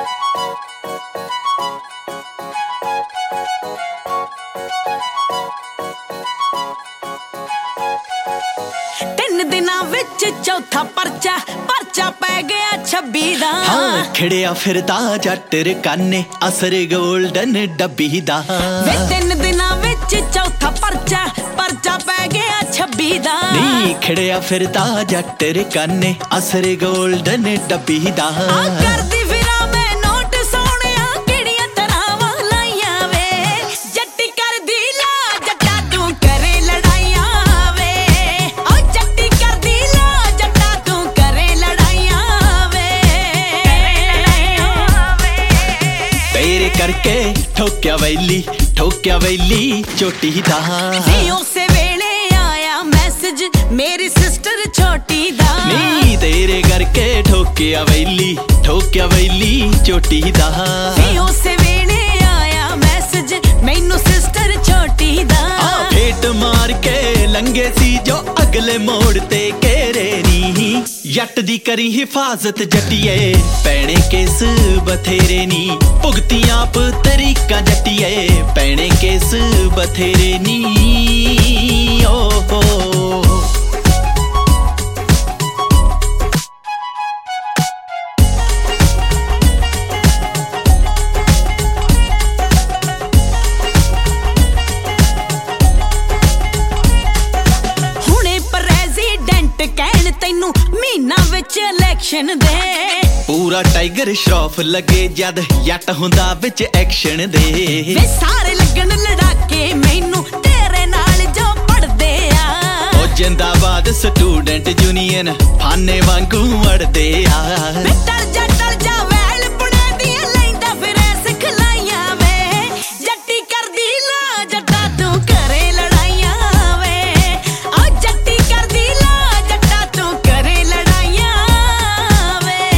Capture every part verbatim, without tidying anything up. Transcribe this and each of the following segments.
ਤਿੰਨ ਦਿਨਾਂ ਵਿੱਚ ਚੌਥਾ ਪਰਚਾ ਪਰਚਾ ਪੈ ਗਿਆ ਛੱਬੀ ਦਾ। ਹਾਂ ਖੜਿਆ ਫਿਰਦਾ ਜੱਟ ਰਕਾਨੇ ਅਸਰ ਗੋਲਡਨ ਡੱਬੀ ਦਾ। ਵੇ ਤਿੰਨ ਦਿਨਾਂ ਵਿੱਚ ਚੌਥਾ ਪਰਚਾ ਪਰਚਾ ਪੈ ਗਿਆ ਛੱਬੀ ਦਾ। ਨੀ ਖੜਿਆ ਫਿਰਦਾ ਜੱਟ ਰਕਾਨੇ ਅਸਰ ਗੋਲਡਨ ਡੱਬੀ ਦਾ। ਆ ਕਰਦੀ ਫਿਰਾਂ ਮੈਂ ਨੋਟ ਸੋਹਣਿਆ ਕਿਹੜੀਆਂ ਤਰ੍ਹਾਂਵਾਂ ਲਾਈਆਂ ਵੇ। ਜੱਟੀ ਕਰਦੀ ਲਾ ਜੱਟਾ ਤੂੰ ਕਰੇ ਲੜਾਈਆਂ ਵੇ। ਓ ਜੱਟੀ ਕਰਦੀ ਲਾ ਜੱਟਾ ਤੂੰ ਕਰੇ ਲੜਾਈਆਂ ਵੇ। ਤੇਰੇ ਕਰਕੇ ਠੋਕਿਆ ਵੈਲੀ ਠੋਕਿਆ ਵੈਲੀ ਚੋਟੀ ਦਾ। ਨੀ ਉਸੇ ਵੇਲੇ ਆਇਆ ਮੈਸੇਜ ਮੇਰੀ ਸਿਸਟਰ ਛੋਟੀ ਦਾ। ਨੀ ਤੇਰੇ ਕਰਕੇ ਠੋਕਿਆ ਵੈਲੀ ਠੋਕਿਆ ਵੈਲੀ ਚੋਟੀ ਦਾ। ਨੀ ਉਸੇ ਵੇਲੇ ਆਇਆ ਮੈਸੇਜ ਮੈਨੂੰ ਸਿਸਟਰ ਛੋਟੀ ਦਾ। ਆ ਫੇਟ ਮਾਰ ਕੇ ਲੰਗੇ ਸੀ ਜੋ ਅਗਲੇ ਮੋੜ ਤੇ ਘੇਰੇ ਨੀ। ਜੱਟ ਦੀ ਕਰੀ ਹਿਫਾਜ਼ਤ ਜੱਟੀਏ ਪੈਣੇ ਕੇਸ ਬਥੇਰੇ ਨੀ। ਭੁਗਤੀਆਂ ਪ ਤਰੀਕਾ ਜੱਟੀਏ ਪੈਣੇ ਕੇਸ ਬਥੇਰੇ ਨੀ। ਓ ਹੋ ਕਹਿਣ ਤੈਨੂੰ ਮਹੀਨਾ ਵਿੱਚ ਇਲੈਕਸ਼ਨ ਦੇ। ਪੂਰਾ ਟਾਈਗਰ ਸ਼ਰੋਫ ਲੱਗੇ ਜਦ ਜੱਟ ਹੁੰਦਾ ਵਿੱਚ ਐਕਸ਼ਨ ਦੇ। ਵੇ ਸਾਰੇ ਲੱਗਣ ਲੜਾਕੇ ਮੈਨੂੰ ਤੇਰੇ ਨਾਲ ਜੋ ਪੜਦੇ ਆ। ਉਹ ਜਿੰਦਾਬਾਦ ਸਟੂਡੈਂਟ ਯੂਨੀਅਨ ਫਾਨੇ ਵਾਂਗੂ ਅੜਦੇ ਆ। ਵੇ ਟਰ ਜਾ ਟਰ ਜਾ ਵੈਲ ਪੁਣੇ ਦੀਆਂ ਲੈਂਦਾ ਫਿਰੇ ਸਿਖਲਾਈਆਂ ਵੇ। ਜੱਟੀ ਕਰਦੀ ਲਾ ਜੱਟਾ ਤੂੰ ਕਰੇ ਲੜਾਈਆਂ ਵੇ। ਆ ਜੱਟੀ ਕਰਦੀ ਲਾ ਜੱਟਾ ਤੂੰ ਕਰੇ ਲੜਾਈਆਂ ਵੇ।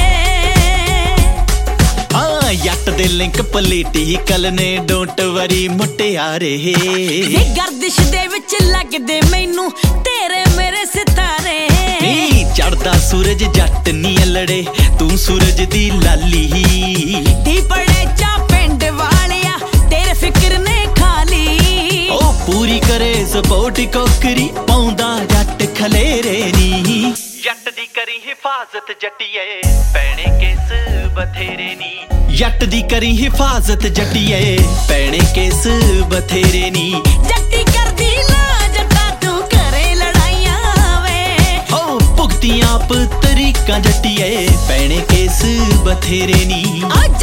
ਹਾਂ ਜੱਟ ਦੇ ਲਿੰਕ ਪੋਲੀਟੀਕਲ ਨੇ ਡੋਂਟ ਵਰੀ ਮੁਟਿਆਰੇ। ਇਹ ਗਰਦਿਸ਼ ਦੇ ਵਿੱਚ ਲੱਗਦੇ ਮੈਨੂੰ ਤੇਰੇ ਮੇਰੇ ਸਿਤਾਰੇ। ਨੀ ਚੜਦਾ ਸੂਰਜ ਜੱਟ ਨੀ ਲੜੇ ਤੂੰ ਸੂਰਜ ਦੀ ਲਾਲੀ। ਢੀ ਪੜੇ ਚਾ ਪਿੰਡ ਵਾਲਿਆ ਤੇਰੇ ਫਿਕਰ ਨੇ ਖਾਲੀ। ਉਹ ਪੂਰੀ ਕਰੇ ਸਪੋਰਟ ਕੋਕਰੀ ਪਾਉਂਦਾ ਜੱਟ ਖਲੇਰੇ ਨੀ। ਜੱਟ ਦੀ ਕਰੀ ਹਿਫਾਜ਼ਤ ਜੱਟੀਏ ਪੈਣੇ ਕੇਸ ਬਥੇਰੇ ਨੀ। ਜੱਟ ਦੀ ਕਰੀ ਹਿਫਾਜ਼ਤ ਜੱਟੀਏ ਪੈਣੇ ਕੇਸ ਬਥੇਰੇ ਨੀ। ਜੱਟੀ ਕਰਦੀ ਲਾ ਜੱਟਾ ਤੂੰ ਕਰੇ ਲੜਾਈਆਂ ਵੇ। ਹੋ ਭੁਗਤੀਆਂ ਪ ਤਰੀਕਾ ਜੱਟੀਏ ਪੈਣੇ ਕੇਸ ਬਥੇਰੇ ਨੀ।